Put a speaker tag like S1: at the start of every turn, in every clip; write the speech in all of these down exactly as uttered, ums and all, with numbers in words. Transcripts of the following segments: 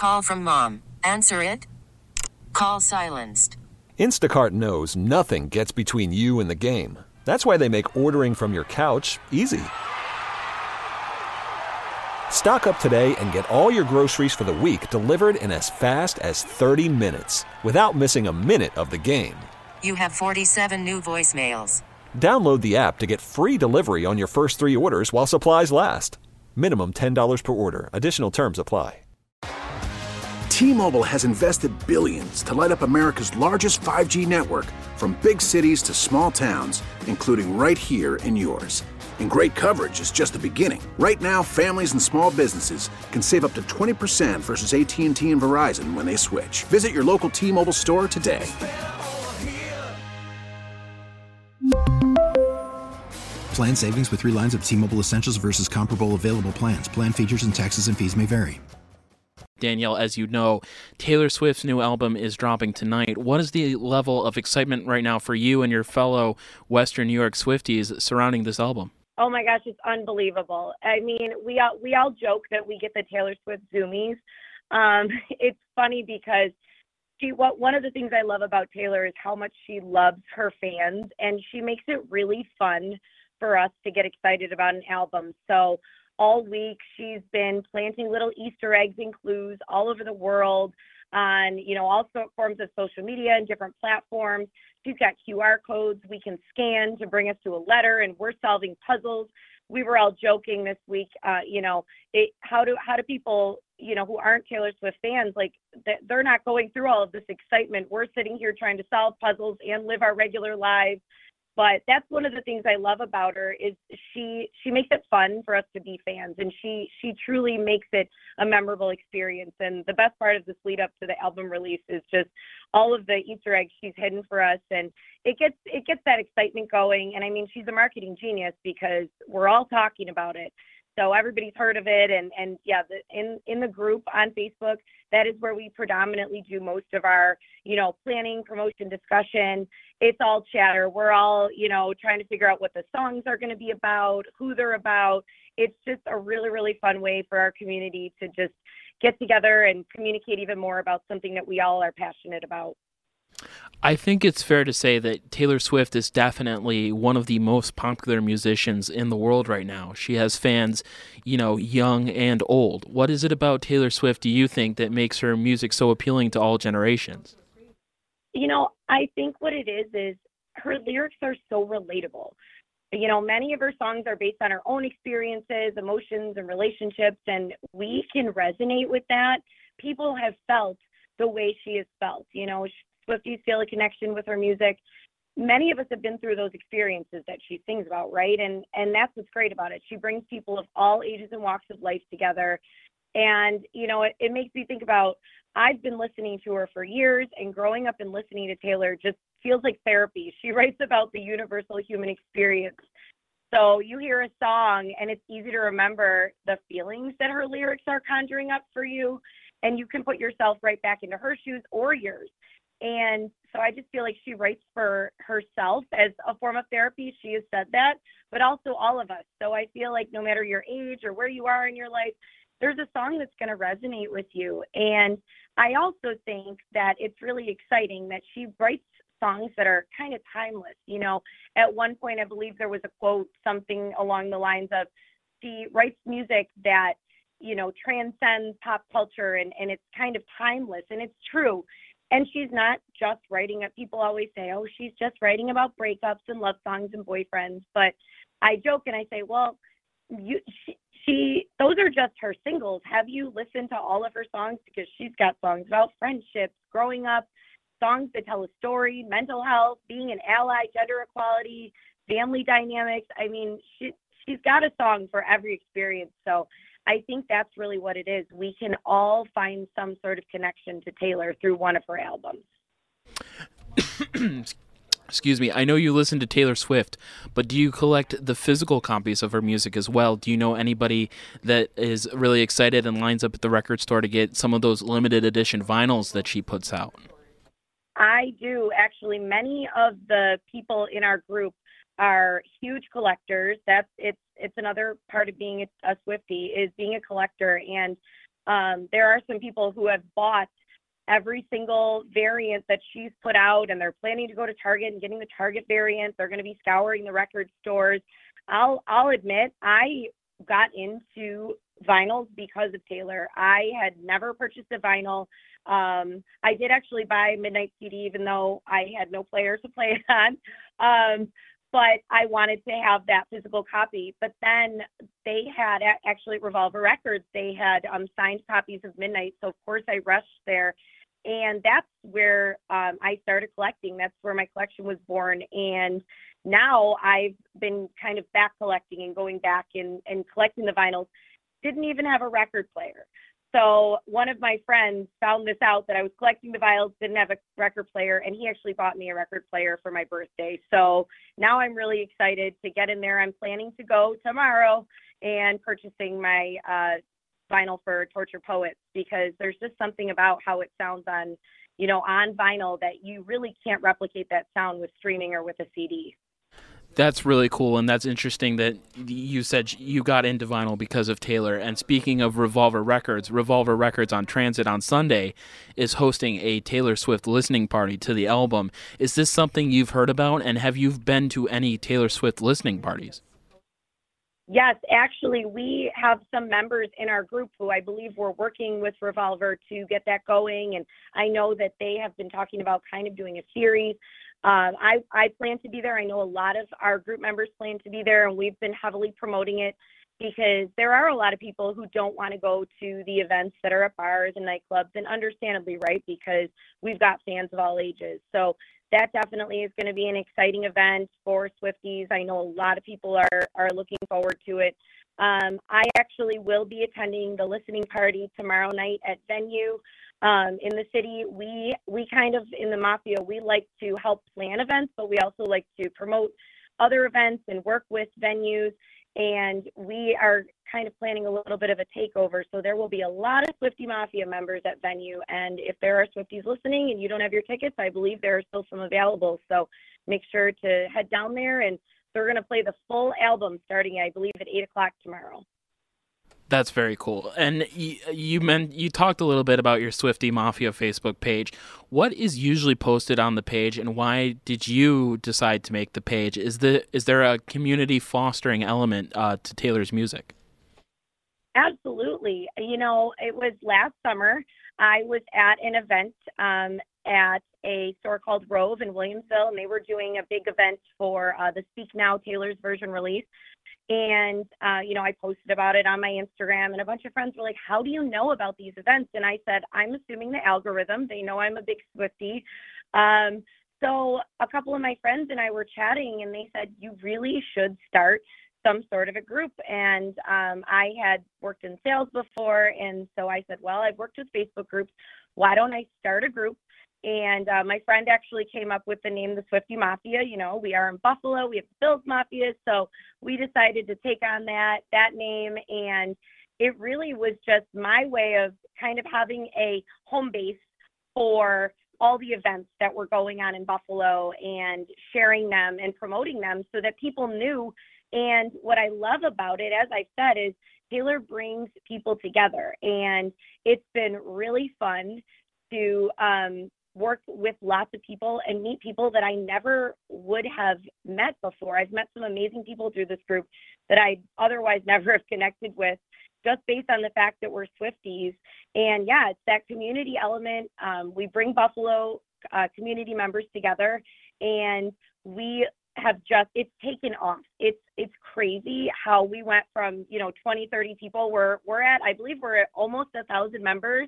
S1: Call from mom. Answer it. Call silenced.
S2: Instacart knows nothing gets between you and the game. That's why they make ordering from your couch easy. Stock up today and get all your groceries for the week delivered in as fast as thirty minutes without missing a minute of the game.
S1: You have forty-seven new voicemails.
S2: Download the app to get free delivery on your first three orders while supplies last. Minimum ten dollars per order. Additional terms apply.
S3: T-Mobile has invested billions to light up America's largest five G network, from big cities to small towns, including right here in yours. And great coverage is just the beginning. Right now, families and small businesses can save up to twenty percent versus A T and T and Verizon when they switch. Visit your local T-Mobile store today.
S4: Plan savings with three lines of T-Mobile Essentials versus comparable available plans. Plan features and taxes and fees may vary.
S5: Danielle, as you know, Taylor Swift's new album is dropping tonight. What is the level of excitement right now for you and your fellow Western New York Swifties surrounding this album?
S6: Oh my gosh, it's unbelievable. I mean, we all, we all joke that we get the Taylor Swift zoomies. Um, it's funny because she, what, one of the things I love about Taylor is how much she loves her fans, and she makes it really fun for us to get excited about an album. So all week she's been planting little Easter eggs and clues all over the world on, you know, all sorts forms of social media and different platforms. She's got Q R codes we can scan to bring us to a letter, and we're solving puzzles. We were all joking this week, uh, you know, it, how do how do people, you know, who aren't Taylor Swift fans, like they're not going through all of this excitement. We're sitting here trying to solve puzzles and live our regular lives. But that's one of the things I love about her is she she makes it fun for us to be fans, and she she truly makes it a memorable experience. And the best part of this lead up to the album release is just all of the Easter eggs she's hidden for us, and it gets it gets that excitement going. And I mean, she's a marketing genius because we're all talking about it. So everybody's heard of it, and and yeah, the, in in the group on Facebook, that is where we predominantly do most of our, you know, planning, promotion, discussion. It's all chatter. We're all, you know, trying to figure out what the songs are going to be about, who they're about. It's just a really, really fun way for our community to just get together and communicate even more about something that we all are passionate about.
S5: I think it's fair to say that Taylor Swift is definitely one of the most popular musicians in the world right now. She has fans, you know, young and old. What is it about Taylor Swift, do you think, that makes her music so appealing to all generations?
S6: You know, I think what it is is her lyrics are so relatable. You know, many of her songs are based on her own experiences, emotions, and relationships, and we can resonate with that. People have felt the way she has felt. You know, Swifties feel a connection with her music. Many of us have been through those experiences that she sings about, right? And and that's what's great about it. She brings people of all ages and walks of life together. And, you know, it, it makes me think about, I've been listening to her for years, and growing up and listening to Taylor just feels like therapy. She writes about the universal human experience. So you hear a song and it's easy to remember the feelings that her lyrics are conjuring up for you, and you can put yourself right back into her shoes or yours. And so I just feel like she writes for herself as a form of therapy. She has said that, but also all of us. So I feel like no matter your age or where you are in your life, there's a song that's going to resonate with you. And I also think that it's really exciting that she writes songs that are kind of timeless. You know, at one point, I believe there was a quote, something along the lines of, she writes music that, you know, transcends pop culture, and, and it's kind of timeless. And it's true. And she's not just writing it. People always say, oh, she's just writing about breakups and love songs and boyfriends. But I joke and I say, well, you, she, she, those are just her singles. Have you listened to all of her songs? Because she's got songs about friendships, growing up, songs that tell a story, mental health, being an ally, gender equality, family dynamics. I mean, she, she's got a song for every experience. So I think that's really what it is. We can all find some sort of connection to Taylor through one of her albums.
S5: Excuse me. I know you listen to Taylor Swift, but do you collect the physical copies of her music as well? Do you know anybody that is really excited and lines up at the record store to get some of those limited edition vinyls that she puts out?
S6: I do. Actually, many of the people in our group are huge collectors. That's it's it's another part of being a, a Swiftie, is being a collector. And Um, there are some people who have bought every single variant that she's put out, and they're planning to go to Target and getting the Target variant. They're going to be scouring the record stores. I'll I'll admit I got into vinyls because of Taylor. I had never purchased a vinyl. Um, I did actually buy Midnight C D, even though I had no player to play it on. Um, but I wanted to have that physical copy. But then they had, actually at Revolver Records, they had um, signed copies of Midnight. So, of course, I rushed there. And that's where um, I started collecting. That's where my collection was born. And now I've been kind of back collecting and going back and, and collecting the vinyls. Didn't even have a record player. So one of my friends found this out, that I was collecting the vinyls, didn't have a record player, and he actually bought me a record player for my birthday. So now I'm really excited to get in there. I'm planning to go tomorrow and purchasing my uh, vinyl for Torture Poets, because there's just something about how it sounds on, you know, on vinyl that you really can't replicate that sound with streaming or with a C D.
S5: That's really cool, and that's interesting that you said you got into vinyl because of Taylor. And speaking of Revolver Records, Revolver Records on Transit on Sunday is hosting a Taylor Swift listening party to the album. Is this something you've heard about, and have you been to any Taylor Swift listening parties?
S6: Yes, actually, we have some members in our group who I believe were working with Revolver to get that going, and I know that they have been talking about kind of doing a series. Um, I, I plan to be there. I know a lot of our group members plan to be there, and we've been heavily promoting it, because there are a lot of people who don't want to go to the events that are at bars and nightclubs, and understandably, right, because we've got fans of all ages. So that definitely is going to be an exciting event for Swifties. I know a lot of people are, are looking forward to it. Um, I actually will be attending the listening party tomorrow night at Venue. Um, in the city, we we kind of, in the Mafia, we like to help plan events, but we also like to promote other events and work with venues. And we are kind of planning a little bit of a takeover. So there will be a lot of Swiftie Mafia members at Venue. And if there are Swifties listening and you don't have your tickets, I believe there are still some available. So make sure to head down there. And they're going to play the full album starting, I believe, at eight o'clock tomorrow.
S5: That's very cool. And you, you meant you talked a little bit about your Swiftie Mafia Facebook page. What is usually posted on the page, and why did you decide to make the page? Is the is there a community fostering element uh, to Taylor's music?
S6: Absolutely. You know, it was last summer. I was at an event um, at a store called Rove in Williamsville, and they were doing a big event for uh, the Speak Now Taylor's version release. And, uh, you know, I posted about it on my Instagram, and a bunch of friends were like, how do you know about these events? And I said, I'm assuming the algorithm. They know I'm a big Swiftie. Um, so a couple of my friends and I were chatting, and they said, you really should start some sort of a group. And um, I had worked in sales before, and so I said, well, I've worked with Facebook groups. Why don't I start a group? And uh, my friend actually came up with the name, the Swiftie Mafia. You know, we are in Buffalo. We have the Bills Mafia. So we decided to take on that, that name. And it really was just my way of kind of having a home base for all the events that were going on in Buffalo and sharing them and promoting them so that people knew. And what I love about it, as I said, is Taylor brings people together. And it's been really fun to um, work with lots of people and meet people that I never would have met before. I've met some amazing people through this group that I otherwise never have connected with, just based on the fact that we're Swifties. And yeah, it's that community element. Um, we bring Buffalo uh, community members together, and we have just, it's taken off. It's it's crazy how we went from, you know, twenty, thirty people. We're, we're at, I believe we're at almost a thousand members.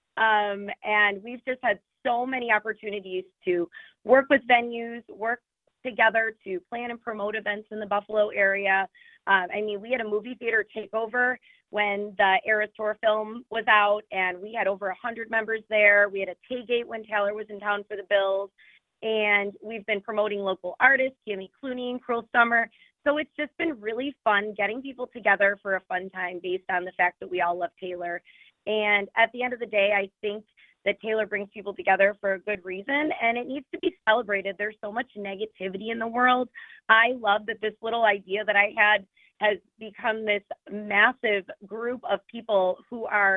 S6: Um, and we've just had so many opportunities to work with venues, work together to plan and promote events in the Buffalo area. Um, I mean, we had a movie theater takeover when the Eras Tour film was out, and we had over one hundred members there. We had a tailgate when Taylor was in town for the Bills, and we've been promoting local artists, Kimmy Clooney and Cruel Summer. So it's just been really fun getting people together for a fun time based on the fact that we all love Taylor. And at the end of the day, I think that Taylor brings people together for a good reason, and it needs to be celebrated. There's so much negativity in the world. I love that this little idea that I had has become this massive group of people who are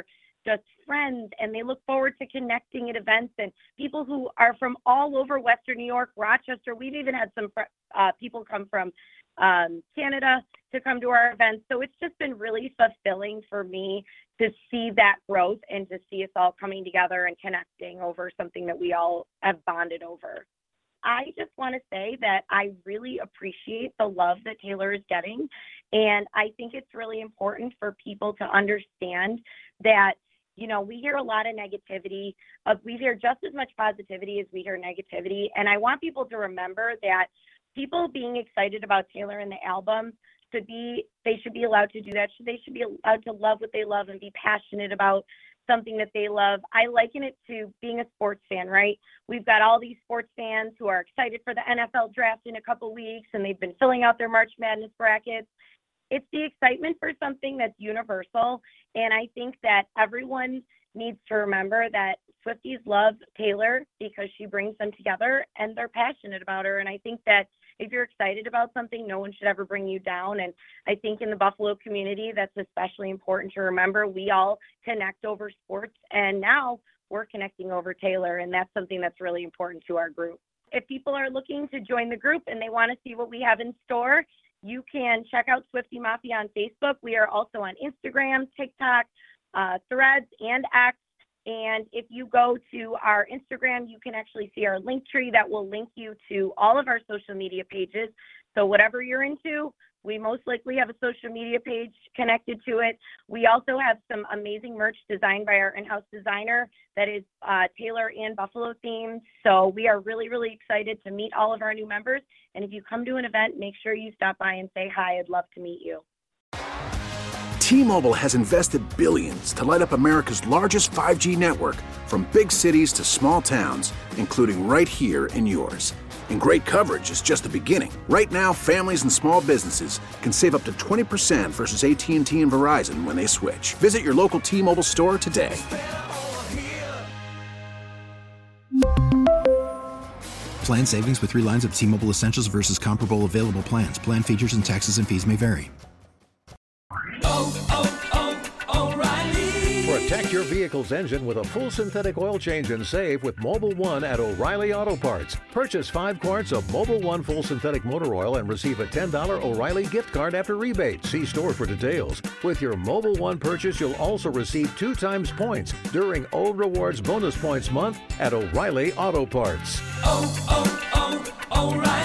S6: just friends, and they look forward to connecting at events, and people who are from all over Western New York, Rochester. We've even had some uh, people come from um, Canada to come to our events. So it's just been really fulfilling for me to see that growth and to see us all coming together and connecting over something that we all have bonded over. I just want to say that I really appreciate the love that Taylor is getting. And I think it's really important for people to understand that, you know, we hear a lot of negativity. Uh, we hear just as much positivity as we hear negativity. And I want people to remember that people being excited about Taylor and the album should be, they should be allowed to do that. They should be allowed to love what they love and be passionate about something that they love. I liken it to being a sports fan, right? We've got all these sports fans who are excited for the N F L draft in a couple weeks, and they've been filling out their March Madness brackets. It's the excitement for something that's universal, and I think that everyone needs to remember that Swifties love Taylor because she brings them together, and they're passionate about her, and I think that if you're excited about something, no one should ever bring you down. And I think in the Buffalo community, that's especially important to remember. We all connect over sports, and now we're connecting over Taylor, and that's something that's really important to our group. If people are looking to join the group and they want to see what we have in store, you can check out Swiftie Mafia on Facebook. We are also on Instagram, TikTok, uh, Threads, and X. And if you go to our Instagram, you can actually see our link tree that will link you to all of our social media pages. So whatever you're into, we most likely have a social media page connected to it. We also have some amazing merch designed by our in-house designer that is uh, Taylor and Buffalo themed. So we are really, really excited to meet all of our new members. And if you come to an event, make sure you stop by and say hi. I'd love to meet you.
S3: T-Mobile has invested billions to light up America's largest five G network, from big cities to small towns, including right here in yours. And great coverage is just the beginning. Right now, families and small businesses can save up to twenty percent versus A T and T and Verizon when they switch. Visit your local T-Mobile store today.
S4: Plan savings with three lines of T-Mobile Essentials versus comparable available plans. Plan features and taxes and fees may vary.
S7: Oh, oh, oh, O'Reilly. Protect your vehicle's engine with a full synthetic oil change and save with Mobil one at O'Reilly Auto Parts. Purchase five quarts of Mobil one full synthetic motor oil and receive a ten dollars O'Reilly gift card after rebate. See store for details. With your Mobil one purchase, you'll also receive two times points during O Rewards Bonus Points Month at O'Reilly Auto Parts. Oh, oh, oh, O'Reilly.